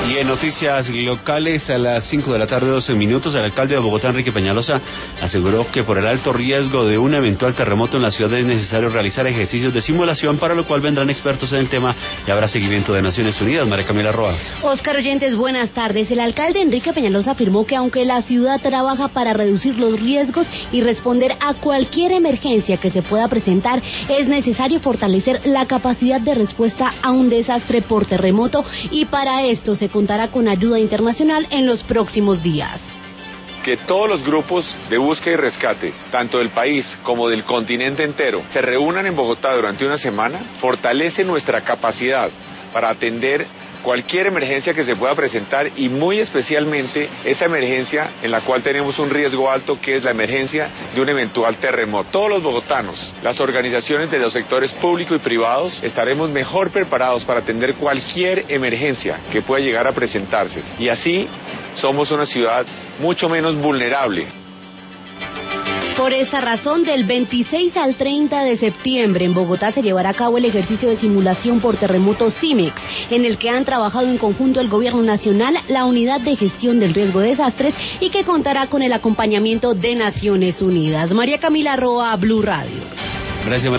Y en noticias locales, a las 5 de la tarde, 12 minutos, el alcalde de Bogotá, Enrique Peñalosa, aseguró que por el alto riesgo de un eventual terremoto en la ciudad es necesario realizar ejercicios de simulación, para lo cual vendrán expertos en el tema y habrá seguimiento de Naciones Unidas. María Camila Roa. Óscar Oyentes, buenas tardes. El alcalde Enrique Peñalosa afirmó que aunque la ciudad trabaja para reducir los riesgos y responder a cualquier emergencia que se pueda presentar, es necesario fortalecer la capacidad de respuesta a un desastre por terremoto, y para esto se contará con ayuda internacional en los próximos días. Que todos los grupos de búsqueda y rescate, tanto del país como del continente entero, se reúnan en Bogotá durante una semana, fortalece nuestra capacidad para atender cualquier emergencia que se pueda presentar, y muy especialmente esa emergencia en la cual tenemos un riesgo alto, que es la emergencia de un eventual terremoto. Todos los bogotanos, las organizaciones de los sectores públicos y privados, estaremos mejor preparados para atender cualquier emergencia que pueda llegar a presentarse, y así somos una ciudad mucho menos vulnerable. Por esta razón, del 26 al 30 de septiembre en Bogotá se llevará a cabo el ejercicio de simulación por terremoto CIMEX, en el que han trabajado en conjunto el Gobierno Nacional, la Unidad de Gestión del Riesgo de Desastres, y que contará con el acompañamiento de Naciones Unidas. María Camila Roa, Blue Radio. Gracias, María.